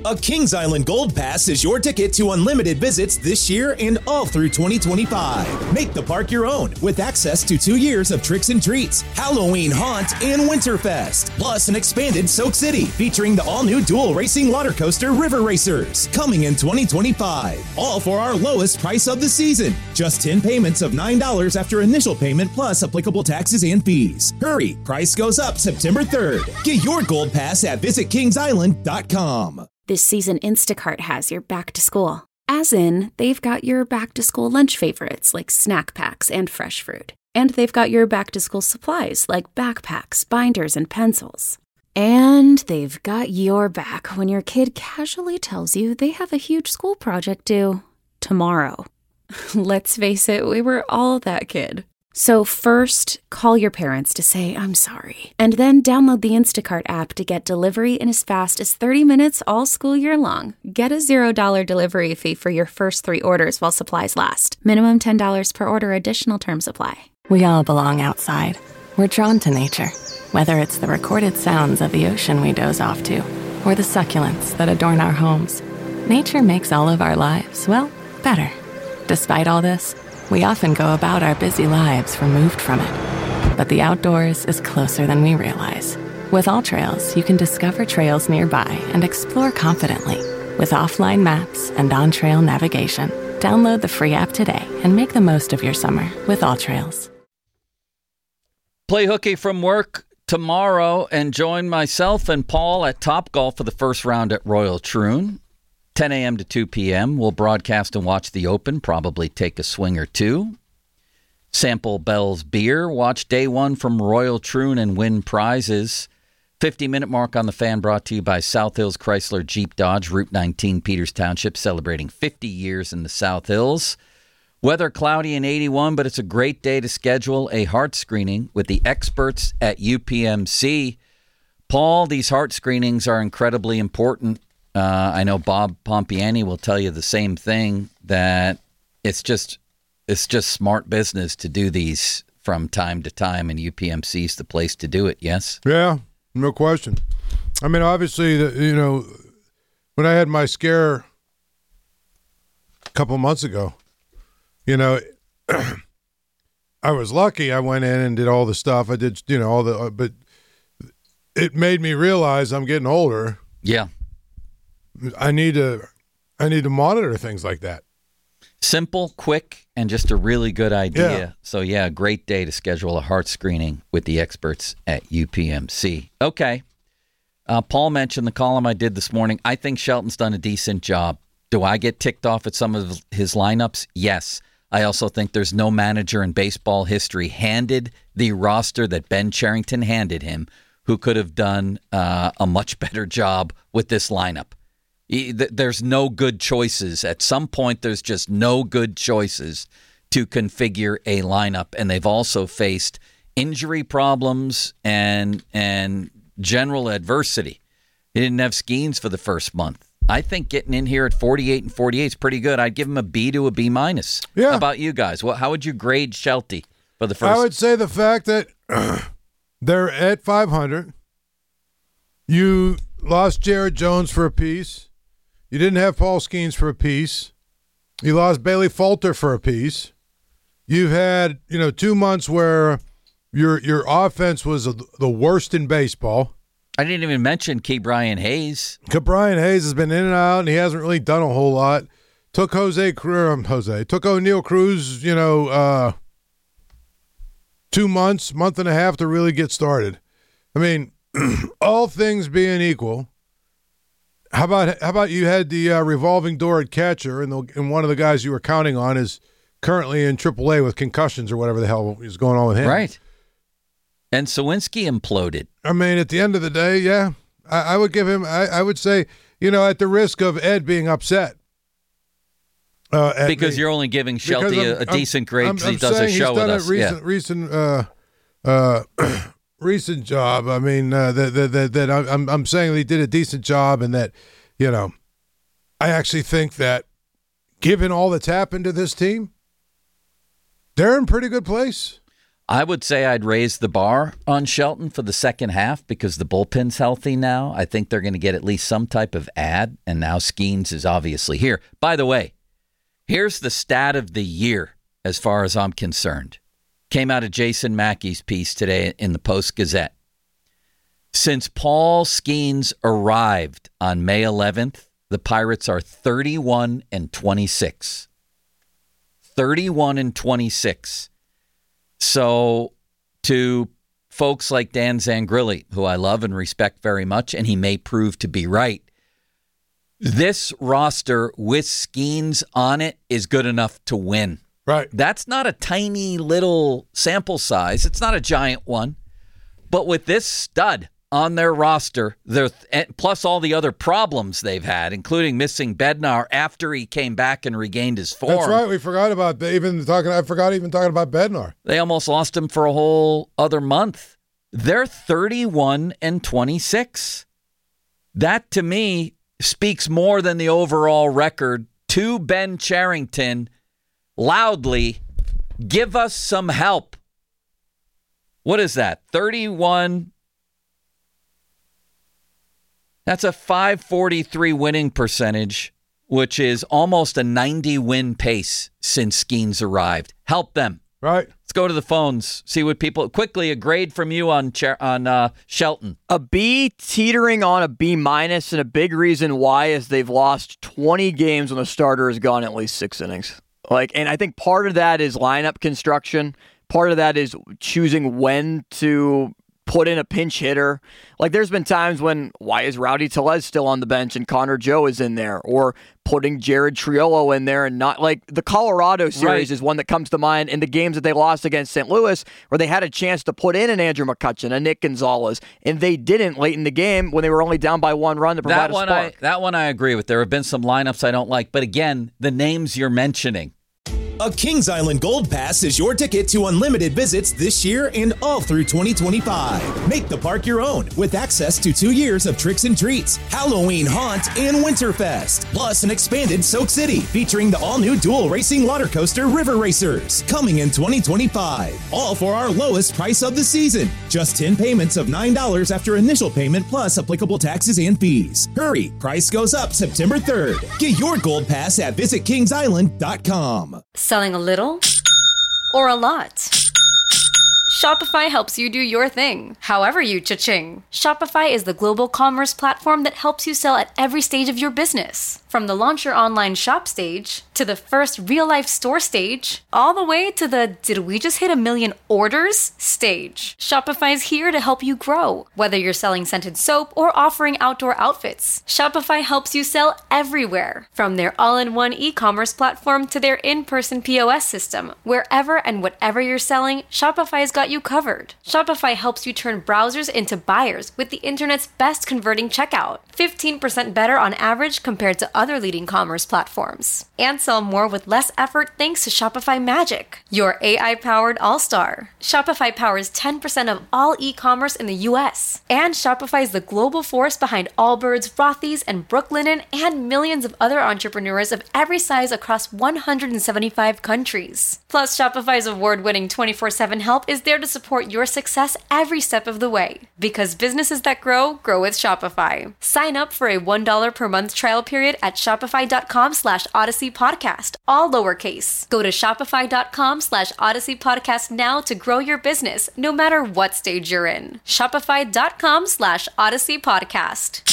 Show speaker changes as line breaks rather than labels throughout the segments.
A Kings Island Gold Pass is your ticket to unlimited visits this year and all through 2025. Make the park your own with access to 2 years of tricks and treats, Halloween Haunt, and Winterfest. Plus an expanded Soak City featuring the all-new dual racing water coaster River Racers coming in 2025. All for our lowest price of the season. Just 10 payments of $9 after initial payment plus applicable taxes and fees. Hurry, price goes up September 3rd. Get your Gold Pass at visitkingsisland.com.
This season, Instacart has your back to school. As in, they've got your back to school lunch favorites like snack packs and fresh fruit. And they've got your back to school supplies like backpacks, binders, and pencils. And they've got your back when your kid casually tells you they have a huge school project due tomorrow. Let's face it, we were all that kid. So first, call your parents to say, I'm sorry. And then download the Instacart app to get delivery in as fast as 30 minutes all school year long. Get a $0 delivery fee for your first 3 orders while supplies last. Minimum $10 per order. Additional terms apply.
We all belong outside. We're drawn to nature. Whether it's the recorded sounds of the ocean we doze off to, or the succulents that adorn our homes, nature makes all of our lives, well, better. Despite all this, we often go about our busy lives removed from it. But the outdoors is closer than we realize. With AllTrails, you can discover trails nearby and explore confidently. With offline maps and on-trail navigation, download the free app today and make the most of your summer with AllTrails.
Play hooky from work tomorrow and join myself and Paul at Topgolf for the first round at Royal Troon. 10 a.m. to 2 p.m. We'll broadcast and watch the Open, probably take a swing or two. Sample Bell's beer. Watch day 1 from Royal Troon and win prizes. 50-minute mark on the Fan brought to you by South Hills Chrysler Jeep Dodge, Route 19, Peters Township, celebrating 50 years in the South Hills. Weather cloudy and 81, but it's a great day to schedule a heart screening with the experts at UPMC. Paul, these heart screenings are incredibly important. I know Bob Pompiani will tell you the same thing, that it's just smart business to do these from time to time, and UPMC is the place to do it, yes?
Yeah, no question. I mean, obviously, when I had my scare a couple months ago, I was lucky. I went in and did all the stuff. I did, but it made me realize I'm getting older.
Yeah.
I need to monitor things like that.
Simple, quick, and just a really good idea.
Yeah.
So, yeah, great day to schedule a heart screening with the experts at UPMC. Okay. Paul mentioned the column I did this morning. I think Shelton's done a decent job. Do I get ticked off at some of his lineups? Yes. I also think there's no manager in baseball history handed the roster that Ben Cherington handed him who could have done a much better job with this lineup. There's no good choices. At some point, there's just no good choices to configure a lineup. And they've also faced injury problems and general adversity. He didn't have Skeens for the first month. I think getting in here at 48 and 48 is pretty good. I'd give him a B to a B minus.
Yeah.
How about you guys? How would you grade Shelty for the first?
I would say the fact that they're at 500. You lost Jared Jones for a piece. You didn't have Paul Skeens for a piece. You lost Bailey Falter for a piece. You've had, 2 months where your offense was the worst in baseball.
I didn't even mention Ke'Bryan Hayes.
Ke'Bryan Hayes has been in and out, and he hasn't really done a whole lot. Took O'Neal Cruz, 2 months, month and a half to really get started. I mean, all things being equal, how about you had the revolving door at catcher, and one of the guys you were counting on is currently in AAA with concussions or whatever the hell is going on with him.
Right. And Sawinski imploded.
I mean, at the end of the day, yeah, I would give him, I would say, at the risk of Ed being upset.
Because you're only giving Shelty a decent grade because he does a show with us.
Recent job. I mean, that I'm saying that he did a decent job, and that, I actually think that given all that's happened to this team, they're in pretty good place.
I would say I'd raise the bar on Shelton for the second half because the bullpen's healthy now. I think they're going to get at least some type of ad, and now Skeens is obviously here. By the way, here's the stat of the year as far as I'm concerned. Came out of Jason Mackey's piece today in the Post-Gazette. Since Paul Skeens arrived on May 11th, the Pirates are 31-26. 31-26. So to folks like Dan Zangrilli, who I love and respect very much, and he may prove to be right, this roster with Skeens on it is good enough to win.
Right.
That's not a tiny little sample size. It's not a giant one. But with this stud on their roster, plus all the other problems they've had, including missing Bednar after he came back and regained his form.
That's right. We forgot about I forgot even talking about Bednar.
They almost lost him for a whole other month. They're 31-26. That, to me, speaks more than the overall record to Ben Cherington. Loudly, give us some help. What is that? 31. That's a .543 winning percentage, which is almost a 90-win pace since Skeens arrived. Help them.
Right.
Let's go to the phones, see what people... Quickly, a grade from you on Shelton.
A B teetering on a B-, and a big reason why is they've lost 20 games when the starter has gone at least 6 innings. And I think part of that is lineup construction. Part of that is choosing when to put in a pinch hitter. There's been times when, why is Rowdy Tellez still on the bench and Connor Joe is in there? Or putting Jared Triolo in there and not, the Colorado series is one that comes to mind in the games that they lost against St. Louis, where they had a chance to put in an Andrew McCutchen, a Nick Gonzalez, and they didn't late in the game when they were only down by 1 run to provide a spark.
That one I agree with. There have been some lineups I don't like, but again, the names you're mentioning.
A Kings Island Gold Pass is your ticket to unlimited visits this year and all through 2025. Make the park your own with access to 2 years of tricks and treats, Halloween Haunt, and Winterfest. Plus an expanded Soak City featuring the all-new dual racing water coaster River Racers coming in 2025. All for our lowest price of the season. Just 10 payments of $9 after initial payment plus applicable taxes and fees. Hurry, price goes up September 3rd. Get your Gold Pass at visitkingsisland.com.
Selling a little or a lot? Shopify helps you do your thing, however you cha-ching. Shopify is the global commerce platform that helps you sell at every stage of your business. From the launch your online shop stage, to the first real-life store stage, all the way to the did we just hit 1 million orders stage. Shopify's here to help you grow. Whether you're selling scented soap or offering outdoor outfits, Shopify helps you sell everywhere. From their all-in-one e-commerce platform to their in-person POS system, wherever and whatever you're selling, Shopify's got you covered. Shopify helps you turn browsers into buyers with the internet's best converting checkout. 15% better on average compared to other leading commerce platforms. And sell more with less effort thanks to Shopify Magic, your AI-powered all-star. Shopify powers 10% of all e-commerce in the US. And Shopify is the global force behind Allbirds, Rothy's, and Brooklinen, and millions of other entrepreneurs of every size across 175 countries. Plus, Shopify's award-winning 24/7 help is there to support your success every step of the way. Because businesses that grow, grow with Shopify. Sign up for a $1 per month trial period at shopify.com/Odyssey Podcast, all lowercase. Go to shopify.com/Odyssey Podcast now to grow your business, no matter what stage you're in. Shopify.com/Odyssey Podcast.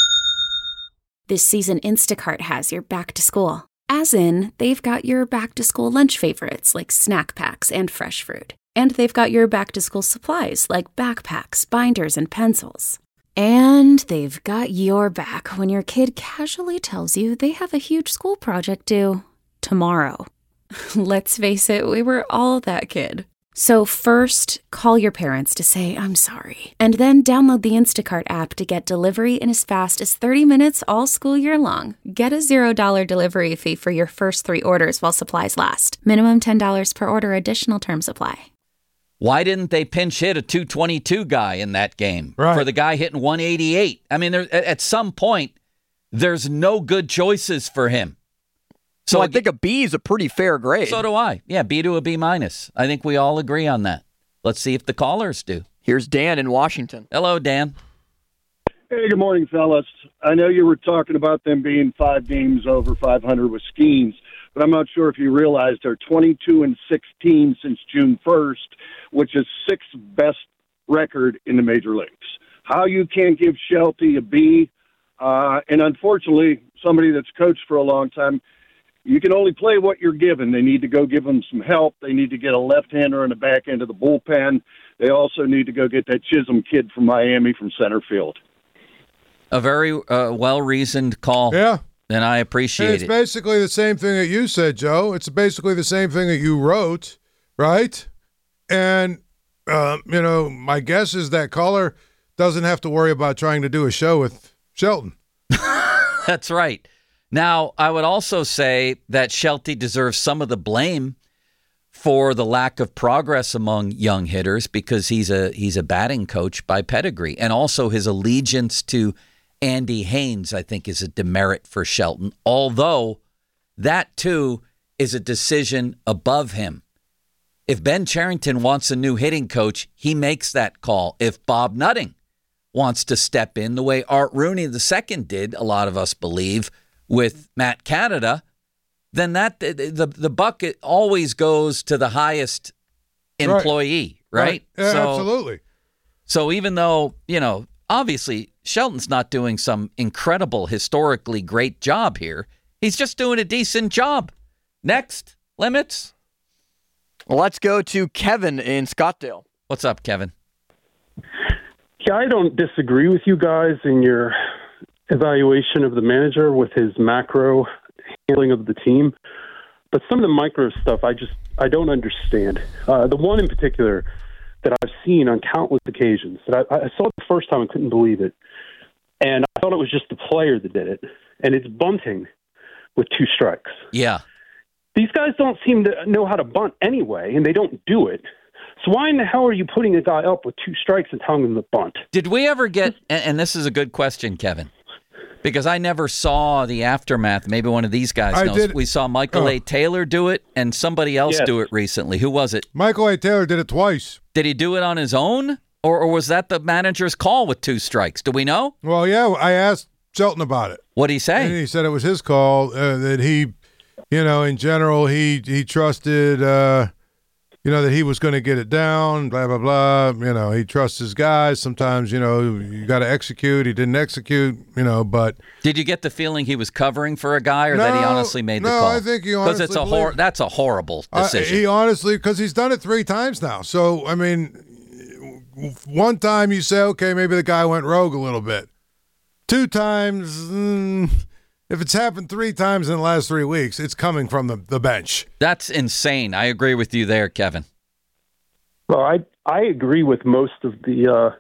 This season, Instacart has your back to school. As in, they've got your back to school lunch favorites like snack packs and fresh fruit. And they've got your back to school supplies like backpacks, binders, and pencils. And they've got your back when your kid casually tells you they have a huge school project due tomorrow. Let's face it, we were all that kid. So first, call your parents to say, I'm sorry. And then download the Instacart app to get delivery in as fast as 30 minutes all school year long. Get a $0 delivery fee for your first 3 orders while supplies last. Minimum $10 per order. Additional terms apply.
Why didn't they pinch hit a 222 guy in that game for the guy hitting 188? I mean, at some point, there's no good choices for him.
So I think a B is a pretty fair grade.
So do I. Yeah, B to a B-. I think we all agree on that. Let's see if the callers do.
Here's Dan in Washington.
Hello, Dan.
Hey, good morning, fellas. I know you were talking about them being 5 games over 500 with Skeens, but I'm not sure if you realized they're 22-16 since June 1st, which is 6th best record in the major leagues. How you can't give Shelty a B, and unfortunately, somebody that's coached for a long time, you can only play what you're given. They need to go give them some help. They need to get a left-hander in the back end of the bullpen. They also need to go get that Chisholm kid from Miami from center field.
A very well-reasoned call.
Yeah.
And I appreciate it.
It's basically the same thing that you said, Joe. It's basically the same thing that you wrote, right? And, my guess is that caller doesn't have to worry about trying to do a show with Shelton.
That's right. Now, I would also say that Shelty deserves some of the blame for the lack of progress among young hitters because he's a batting coach by pedigree. And also his allegiance to Andy Haynes, I think, is a demerit for Shelton, although that, too, is a decision above him. If Ben Cherington wants a new hitting coach, he makes that call. If Bob Nutting wants to step in the way Art Rooney II did, a lot of us believe, with Matt Canada, then that the bucket always goes to the highest employee, right?
Yeah, absolutely.
So even though, obviously Shelton's not doing some incredible, historically great job here, he's just doing a decent job. Next, Limits.
Well, let's go to Kevin in Scottsdale.
What's up, Kevin?
Yeah, I don't disagree with you guys in your evaluation of the manager with his macro handling of the team, but some of the micro stuff I don't understand. The one in particular that I've seen on countless occasions that I saw it the first time and couldn't believe it, and I thought it was just the player that did it, and it's bunting with 2 strikes.
Yeah.
These guys don't seem to know how to bunt anyway, and they don't do it. So why in the hell are you putting a guy up with 2 strikes and telling him to bunt?
Did we ever get, and this is a good question, Kevin, because I never saw the aftermath. Maybe one of these guys knows. We saw Michael A. Taylor do it and somebody else do it recently. Who was it?
Michael A. Taylor did it twice.
Did he do it on his own? Or was that the manager's call with 2 strikes? Do we know?
Well, yeah, I asked Shelton about it.
What did he say?
And he said it was his call, that he, in general, he trusted, that he was going to get it down, blah, blah, blah. He trusts his guys. Sometimes, you got to execute. He didn't execute, but.
Did you get the feeling he was covering for a guy or that he honestly made the call?
No, I think he honestly.
Because that's a horrible decision.
He honestly, because he's done it 3 times now. So, one time you say, okay, maybe the guy went rogue a little bit. 2 times, if it's happened 3 times in the last 3 weeks, it's coming from the bench.
That's insane. I agree with you there, Kevin.
Well, I agree with most of the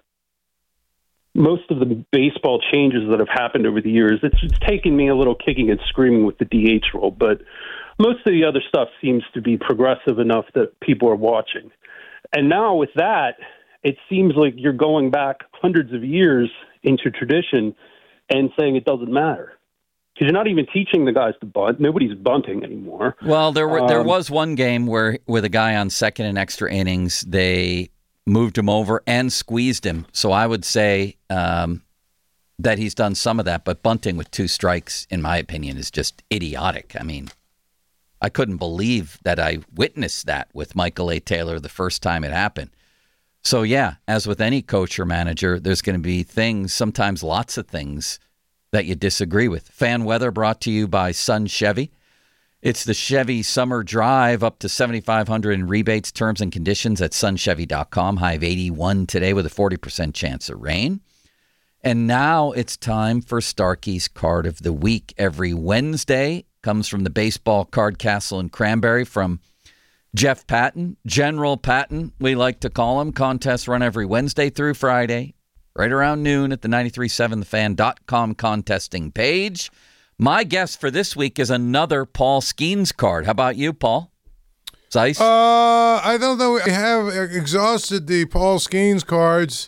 baseball changes that have happened over the years. It's taken me a little kicking and screaming with the DH rule, but most of the other stuff seems to be progressive enough that people are watching. And now with that, it seems like you're going back hundreds of years into tradition and saying it doesn't matter. Because you're not even teaching the guys to bunt. Nobody's bunting anymore.
Well, there was one game where with a guy on second in extra innings, they moved him over and squeezed him. So I would say that he's done some of that. But bunting with 2 strikes, in my opinion, is just idiotic. I couldn't believe that I witnessed that with Michael A. Taylor the first time it happened. So, yeah, as with any coach or manager, there's going to be things, sometimes lots of things, that you disagree with. Fan weather brought to you by Sun Chevy. It's the Chevy Summer Drive, up to $7,500 in rebates, terms and conditions at sunchevy.com. High of 81 today with a 40% chance of rain. And now it's time for Starkey's Card of the Week. Every Wednesday comes from the Baseball Card Castle in Cranberry from Jeff Patton, General Patton, we like to call him. Contests run every Wednesday through Friday, right around noon at the 937thefan.com contesting page. My guess for this week is another Paul Skeens card. How about you, Paul? Zeiss?
I don't know. We have exhausted the Paul Skeens cards.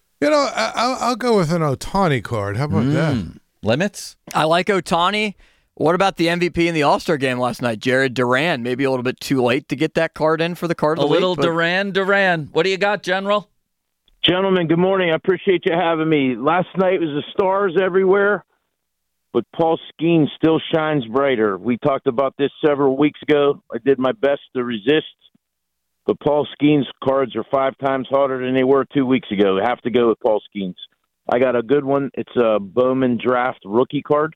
I'll go with an Ohtani card. How about that?
Limits?
I like Ohtani. What about the MVP in the All-Star game last night, Jared Duran? Maybe a little bit too late to get that card in for the card of the week.
A little Duran. What do you got, General?
Gentlemen, good morning. I appreciate you having me. Last night was the stars everywhere, but Paul Skeens still shines brighter. We talked about this several weeks ago. I did my best to resist, but Paul Skeens cards are 5 times harder than they were 2 weeks ago. I have to go with Paul Skeens. I got a good one. It's a Bowman Draft rookie card.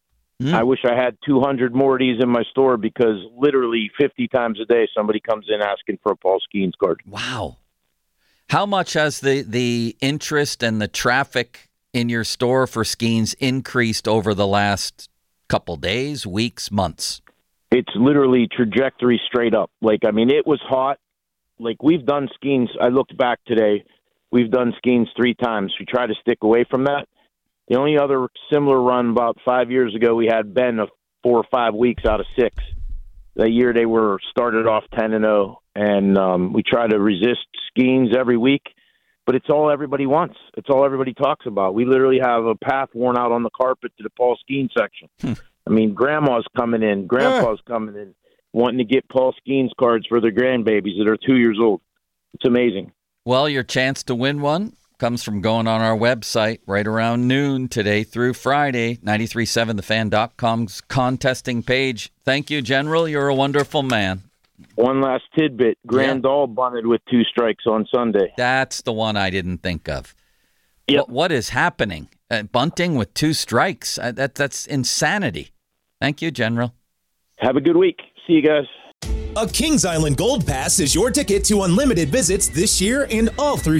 I wish I had 200 more of these in my store because literally 50 times a day somebody comes in asking for a Paul Skeens card.
Wow. How much has the interest and the traffic in your store for Skeens increased over the last couple days, weeks, months?
It's literally trajectory straight up. It was hot. We've done Skeens. I looked back today. We've done Skeens 3 times. We try to stick away from that. The only other similar run about 5 years ago, we had Ben 4 or 5 weeks out of 6. That year they were started off 10-0, and we try to resist Skeens every week. But it's all everybody wants. It's all everybody talks about. We literally have a path worn out on the carpet to the Paul Skeens section. Grandma's coming in, Grandpa's coming in, wanting to get Paul Skeens cards for their grandbabies that are 2 years old. It's amazing.
Well, your chance to win one comes from going on our website right around noon today through Friday, 937thefan.com's contesting page. Thank you, General. You're a wonderful man.
One last tidbit. Grandal bunted with 2 strikes on Sunday.
That's the one I didn't think of.
Yep.
What is happening? Bunting with 2 strikes. That's insanity. Thank you, General.
Have a good week. See you guys.
A Kings Island Gold Pass is your ticket to unlimited visits this year and all through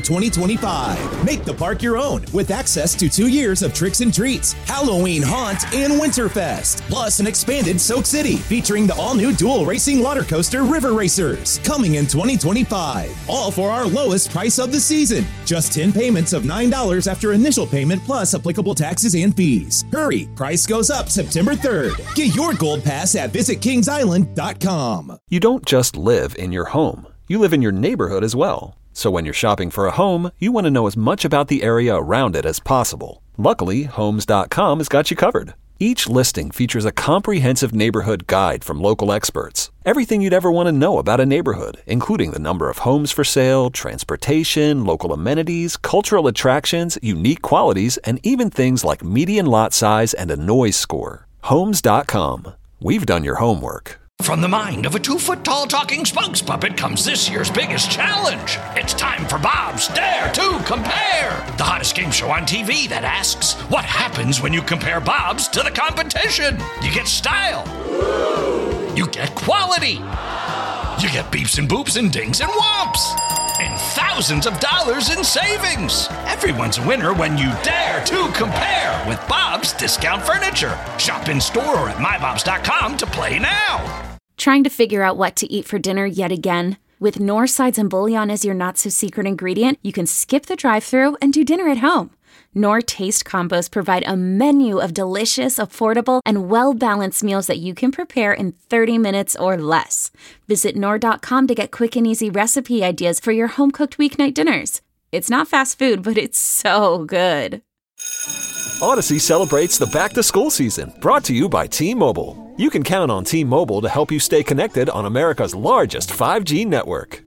2025. Make the park your own with access to 2 years of tricks and treats, Halloween Haunt, and Winterfest. Plus an expanded Soak City featuring the all-new dual racing water coaster River Racers coming in 2025. All for our lowest price of the season. Just 10 payments of $9 after initial payment plus applicable taxes and fees. Hurry, price goes up September 3rd. Get your Gold Pass at visitkingsisland.com.
You don't just live in your home. You live in your neighborhood as well. So when you're shopping for a home, you want to know as much about the area around it as possible. Luckily, Homes.com has got you covered. Each listing features a comprehensive neighborhood guide from local experts. Everything you'd ever want to know about a neighborhood, including the number of homes for sale, transportation, local amenities, cultural attractions, unique qualities, and even things like median lot size and a noise score. Homes.com. We've done your homework.
From the mind of a 2-foot-tall talking spokes puppet comes this year's biggest challenge. It's time for Bob's Dare to Compare, the hottest game show on TV that asks, what happens when you compare Bob's to the competition? You get style. You get quality. You get beeps and boops and dings and whomps. And thousands of dollars in savings. Everyone's a winner when you dare to compare with Bob's Discount Furniture. Shop in store or at mybobs.com to play now.
Trying to figure out what to eat for dinner yet again? With Knorr sides and bouillon as your not-so-secret ingredient, you can skip the drive-thru and do dinner at home. Knorr Taste Combos provide a menu of delicious, affordable, and well-balanced meals that you can prepare in 30 minutes or less. Visit Knorr.com to get quick and easy recipe ideas for your home-cooked weeknight dinners. It's not fast food, but it's so good.
Odyssey celebrates the back-to-school season, brought to you by T-Mobile. You can count on T-Mobile to help you stay connected on America's largest 5G network.